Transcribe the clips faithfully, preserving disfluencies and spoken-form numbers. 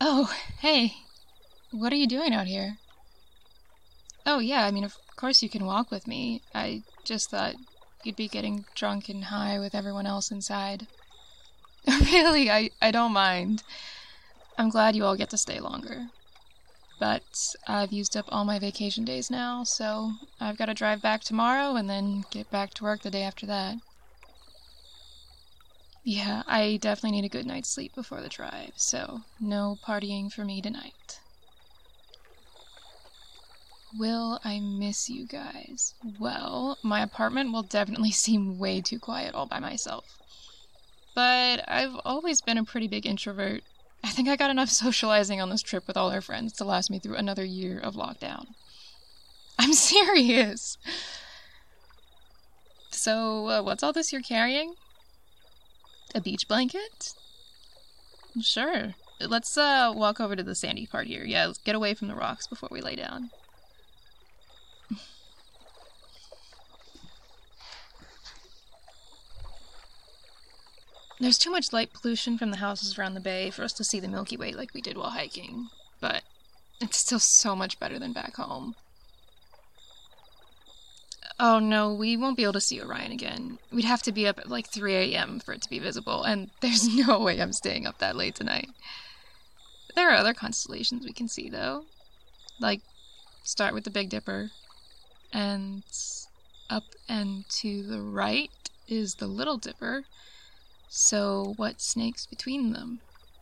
Oh, hey. What are you doing out here? Oh, yeah, I mean, of course you can walk with me. I just thought you'd be getting drunk and high with everyone else inside. Really, I, I don't mind. I'm glad you all get to stay longer. But I've used up all my vacation days now, so I've got to drive back tomorrow and then get back to work the day after that. Yeah, I definitely need a good night's sleep before the drive, so no partying for me tonight. Will I miss you guys? Well, my apartment will definitely seem way too quiet all by myself. But I've always been a pretty big introvert. I think I got enough socializing on this trip with all our friends to last me through another year of lockdown. I'm serious! So, uh, what's all this you're carrying? A beach blanket? Sure. Let's uh, walk over to the sandy part here. Yeah, let's get away from the rocks before we lay down. There's too much light pollution from the houses around the bay for us to see the Milky Way like we did while hiking, but it's still so much better than back home. Oh no, we won't be able to see Orion again. We'd have to be up at like three a m for it to be visible, and there's no way I'm staying up that late tonight. There are other constellations we can see, though. Like, start with the Big Dipper, and up and to the right is the Little Dipper. So, what snakes between them?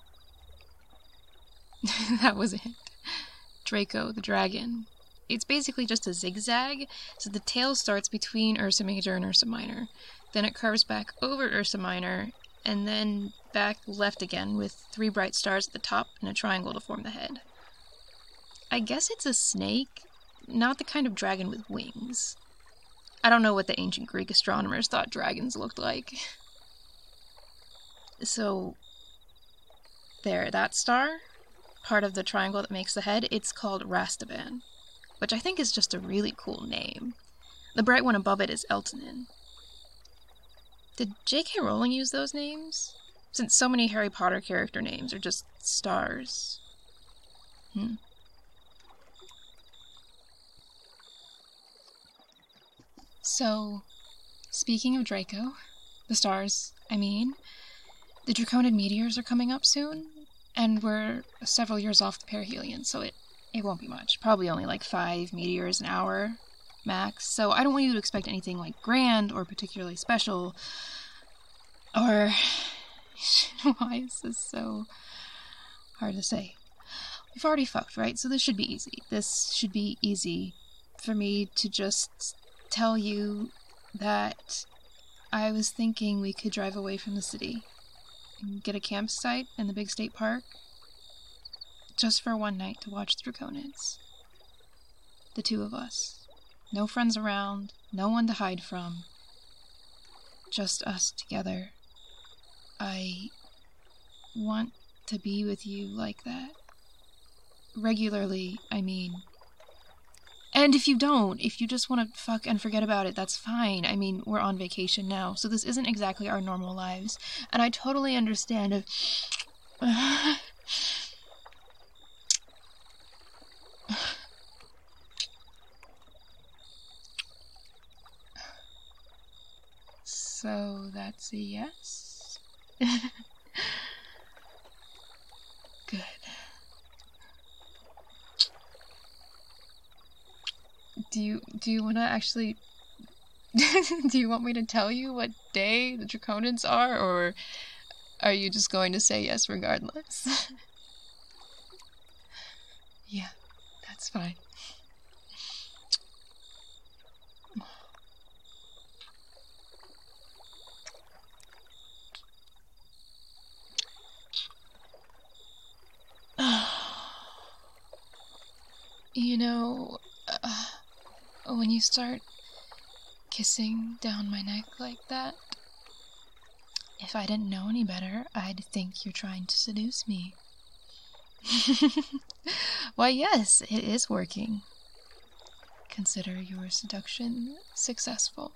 That was it. Draco, the dragon. It's basically just a zigzag, so the tail starts between Ursa Major and Ursa Minor. Then it curves back over Ursa Minor, and then back left again with three bright stars at the top and a triangle to form the head. I guess it's a snake, not the kind of dragon with wings. I don't know what the ancient Greek astronomers thought dragons looked like. So, there, that star, part of the triangle that makes the head, it's called Rastaban, which I think is just a really cool name. The bright one above it is Eltanin. Did J K Rowling use those names? Since so many Harry Potter character names are just stars. Hmm. So, speaking of Draco, the stars, I mean, the Draconid meteors are coming up soon, and we're several years off the perihelion, so it, it won't be much. Probably only like five meteors an hour, max. So I don't want you to expect anything like grand or particularly special, or... Why is this so hard to say? We've already fucked, right? So this should be easy. This should be easy for me to just tell you that I was thinking we could drive away from the city and get a campsite in the big state park just for one night to watch the Draconids. The two of us. No friends around, no one to hide from. Just us together. I want to be with you like that. Regularly, I mean. And if you don't, if you just want to fuck and forget about it, that's fine. I mean, we're on vacation now, so this isn't exactly our normal lives. And I totally understand if... So that's a yes? Good. Do you do you want to actually do you want me to tell you what day the Draconids are, or are you just going to say yes regardless? Yeah, that's fine. You know, uh, when you start kissing down my neck like that, if I didn't know any better, I'd think you're trying to seduce me. Why, yes, it is working. Consider your seduction successful.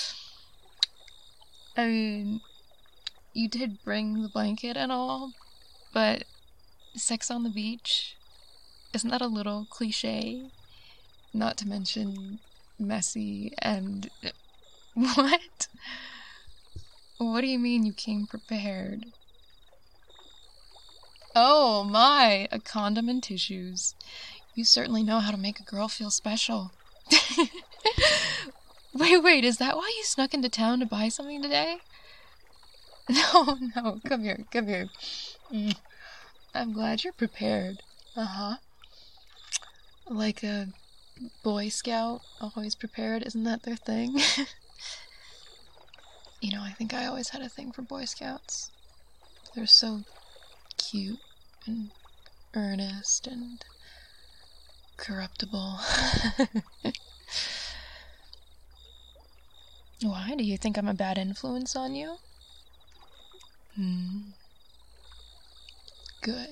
I mean, you did bring the blanket and all, But sex on the beach, isn't that a little cliche? Not to mention messy and... What? What do you mean you came prepared? Oh my, a condom and tissues. You certainly know how to make a girl feel special. Wait, wait, is that why you snuck into town to buy something today? No, no, come here, come here. Mm. I'm glad you're prepared. Uh-huh. Like a Boy Scout, always prepared, isn't that their thing? You know, I think I always had a thing for Boy Scouts. They're so cute and earnest and corruptible. Why? Do you think I'm a bad influence on you? Hmm. Good.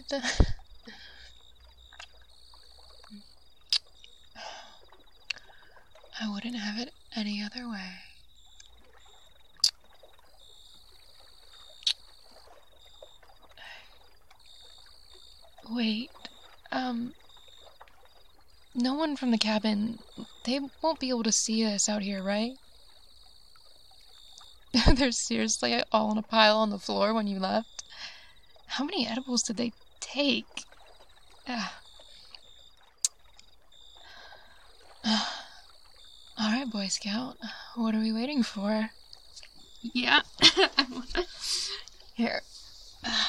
I wouldn't have it any other way. Wait, um... no one from the cabin, they won't be able to see us out here, right? They're seriously all in a pile on the floor when you left? How many edibles did they take? Uh. Uh. Alright, Boy Scout, what are we waiting for? Yeah, I wanna... Here. Uh.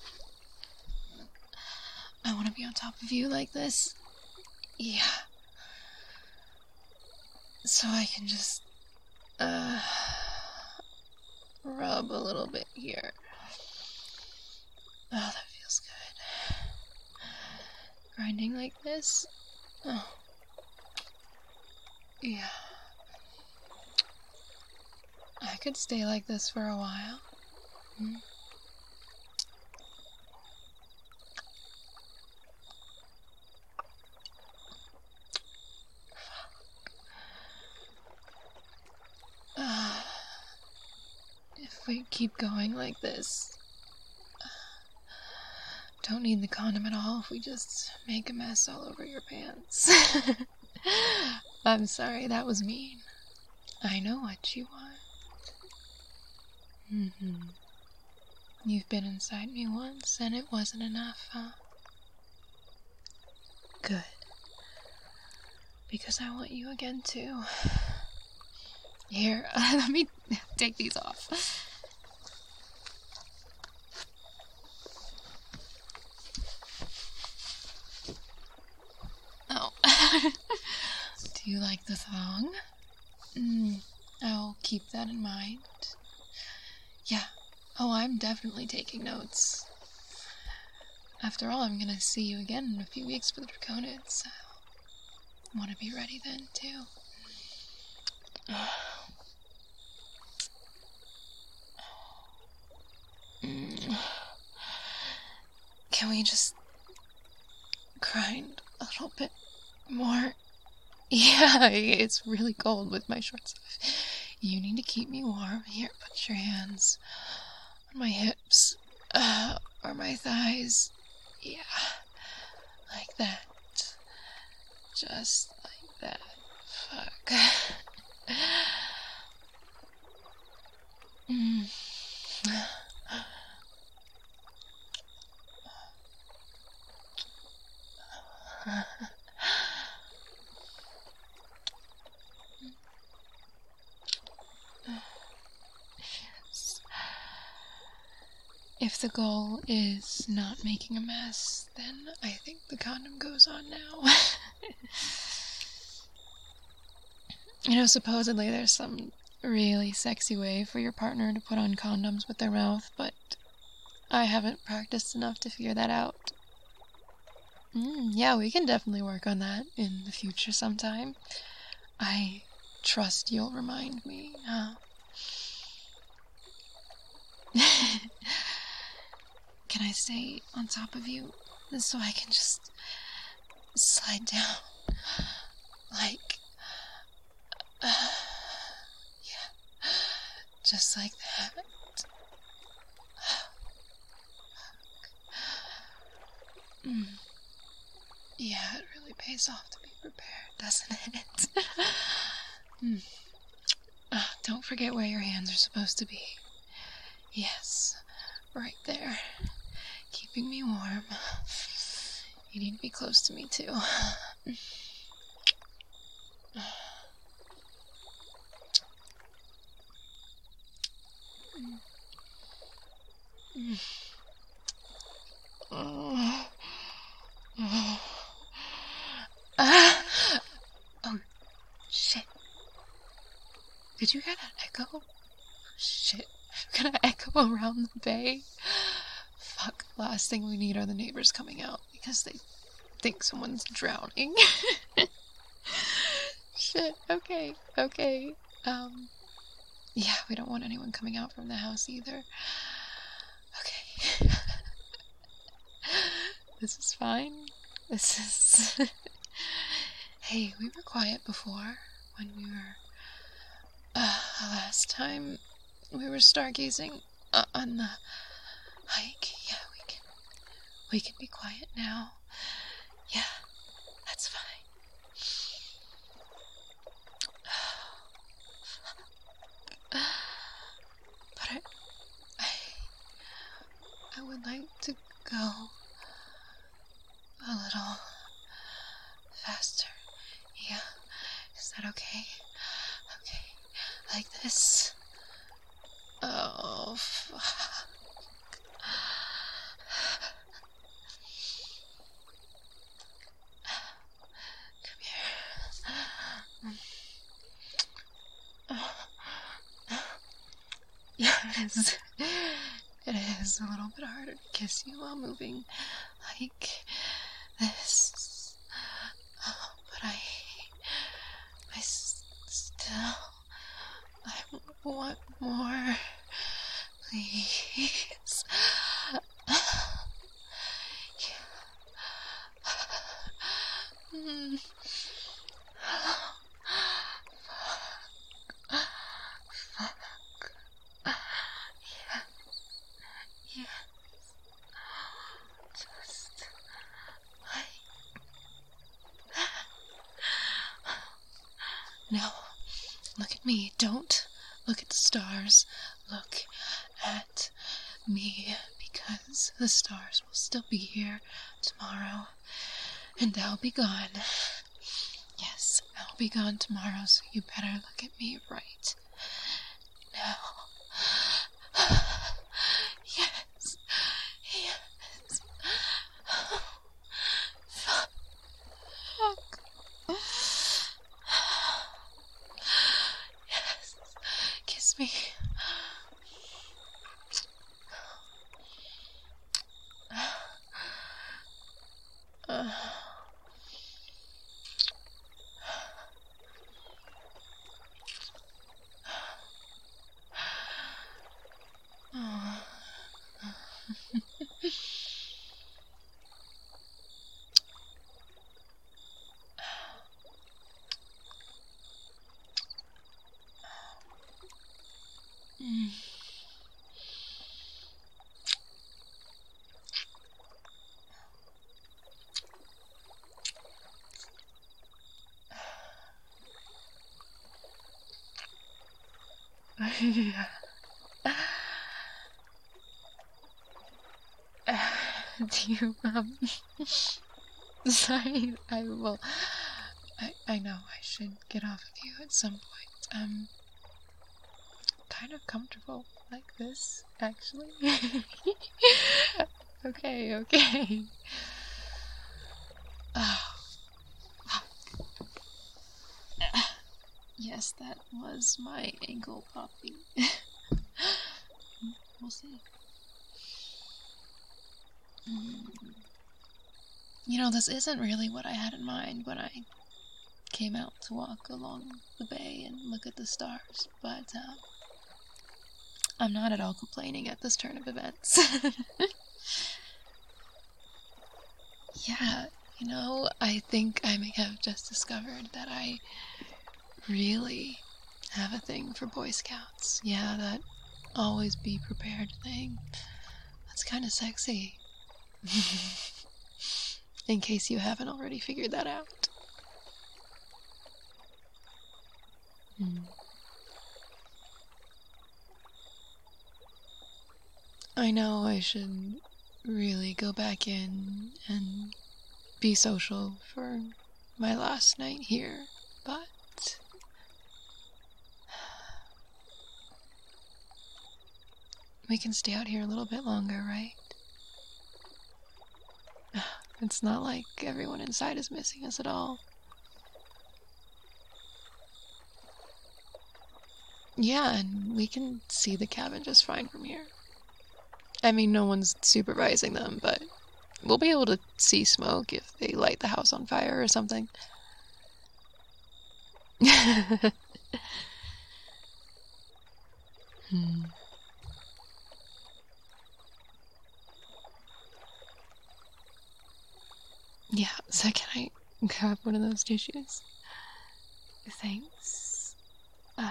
I want to be on top of you like this. Yeah. So I can just, uh, rub a little bit here. Oh, that feels good. Grinding like this. Oh. Yeah. I could stay like this for a while. Hmm? Uh, if we keep going like this, uh, don't need the condom at all if we just make a mess all over your pants. I'm sorry, that was mean. I know what you want. Mm-hmm. You've been inside me once, and it wasn't enough, huh? Good. Because I want you again, too. Here, uh, let me take these off. Oh. Do you like the thong? Mm, I'll keep that in mind. Yeah. Oh, I'm definitely taking notes. After all, I'm gonna see you again in a few weeks for the Draconids, so I want to be ready then, too. Mm. Can we just grind a little bit more? Yeah, it's really cold with my shorts off. You need to keep me warm. Here, put your hands on my hips, uh, or my thighs. Yeah, like that. Just like that. Fuck. Mm. If the goal is not making a mess, then I think the condom goes on now. You know, supposedly there's some really sexy way for your partner to put on condoms with their mouth, but I haven't practiced enough to figure that out. Mm, yeah, we can definitely work on that in the future sometime. I trust you'll remind me, huh? Can I stay on top of you so I can just slide down? Like, uh, yeah, just like that. Mm. Yeah, it really pays off to be prepared, doesn't it? mm. uh, don't forget where your hands are supposed to be. Yes, right there. Keeping me warm. You need to be close to me, too. Oh. Oh. Ah. Oh, shit. Did you hear that echo? Shit. I'm gonna echo around the bay. Fuck. Last thing we need are the neighbors coming out because they think someone's drowning. Shit. Okay. Okay. Um. Yeah, we don't want anyone coming out from the house either. Okay. This is fine. This is... Hey, we were quiet before when we were... Uh, last time we were stargazing uh, on the hike. Yeah, we can... We can be quiet now. Yeah, that's fine. But I... I... I would like to go a little faster. Yeah, is that okay? Okay, like this. Oh, fuck. Come here. Yeah, it is. It is a little bit harder to kiss you while moving like this. Oh, but I... I s- still... I want more. Please. Mm. Fuck. Yeah. Yeah. Just like that. Now, look at me. Don't look at the stars. Look at me, because the stars will still be here tomorrow, and they'll be gone. Yes, they'll be gone tomorrow, so you better look at me right now. Yes, yes. Fuck. Yes, kiss me. Uh. Oh. Mm. Yeah. Uh, do you, um... Sorry, I will... I, I know I should get off of you at some point. Um... Kind of comfortable like this, actually. Okay, okay. Oh, fuck. Yes, that was my ankle popping. We'll see. Mm. You know, this isn't really what I had in mind when I came out to walk along the bay and look at the stars, but uh, I'm not at all complaining at this turn of events. Yeah, you know, I think I may have just discovered that I really have a thing for Boy Scouts. Yeah, that always be prepared thing. That's kind of sexy. in case you haven't already figured that out. Hmm. I know I should really go back in and be social for my last night here, but we can stay out here a little bit longer, right? It's not like everyone inside is missing us at all. Yeah, and we can see the cabin just fine from here. I mean, no one's supervising them, but we'll be able to see smoke if they light the house on fire or something. hmm. Yeah, so can I grab one of those tissues? Thanks. Uh,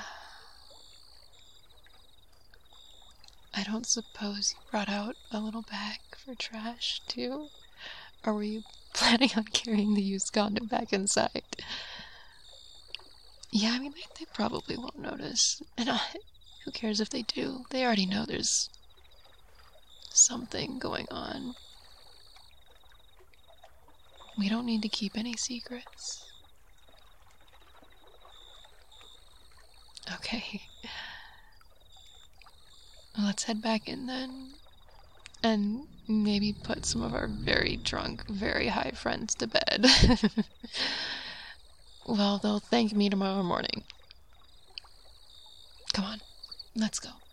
I don't suppose you brought out a little bag for trash, too? Or were you planning on carrying the used condom back inside? Yeah, I mean, they, they probably won't notice. And I, who cares if they do? They already know there's something going on. We don't need to keep any secrets. Okay. Let's head back in then. And maybe put some of our very drunk, very high friends to bed. Well, they'll thank me tomorrow morning. Come on, let's go.